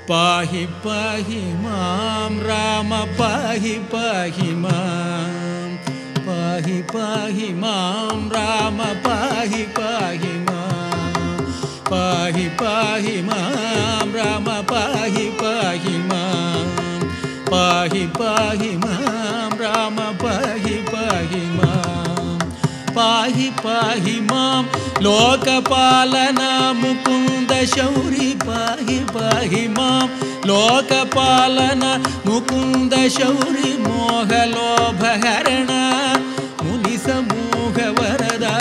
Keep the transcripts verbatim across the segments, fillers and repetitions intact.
पाहि पाहि मां राम पाहि पाहि मां पाहि पाहि मां राम पाहि पाहि मां पाहि पाहि मां राम पाहि पाहि मां पाहि पाहि मां राम पाहि पाहि मां पाहि पाहि मां लोकपालना मुकुंद शौरी पाहि पाहि मां लोकपालना मुकुंद शौरी मोहलोभहरण मुनिसमूह वरदा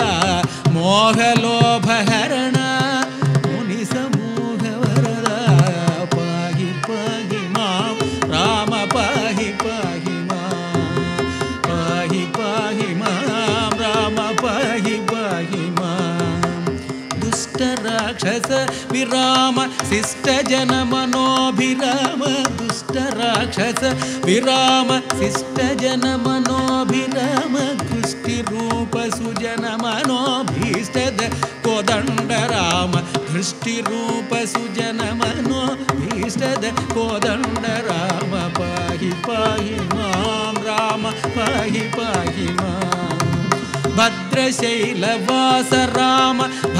मोहलोभहरण मुनिसमूह वरदा पाहि पाहि मां राम पाहि पाहि मां पाहि पाहि मां राम पाहि पाहि मां दुष्ट राक्षस विराम शिष्ट जन मनोभिराम दुष्ट राक्षस विराम शिष्ट जन मनोभिराम कृष्टि रूप सुजन मनोभीष्टद कोदंड राम कृष्टि रूप सुजन मनोभीष्टद कोदंड राम पाहि पाहि मां राम पाहि पाहि मां भद्रशैलवास राम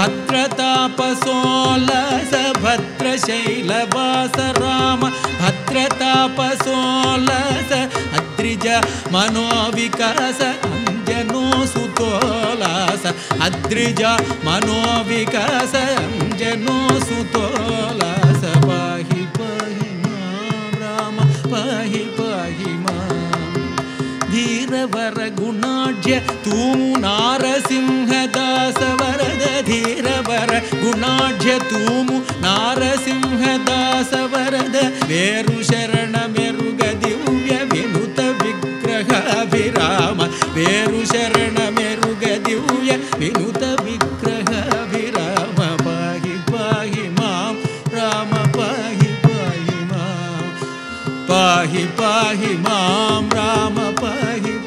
भद्रतापसोलस भद्रशैलवास राम भद्रतापसोलस अद्रिज मनोविकास अंजनो सुतोलास अद्रिज मनोविकास अंजनो सुतोलास पाहि पाहि मां राम पाहि पाहि मां धीरवर गुणाढ्य तूमु नारसिंहदास वरद धीरवर गुणाढ्य तूमु नारसिंहदास वरद वेरु शरण मेरुग दिव्य विनुत विग्रहाभिराम वेरु शरण मेरुग दिव्य विनुत विग्रहाभिराम पाहि पाहि मां राम पाहि पाहि मां पाहि पाहि मां राम पाहि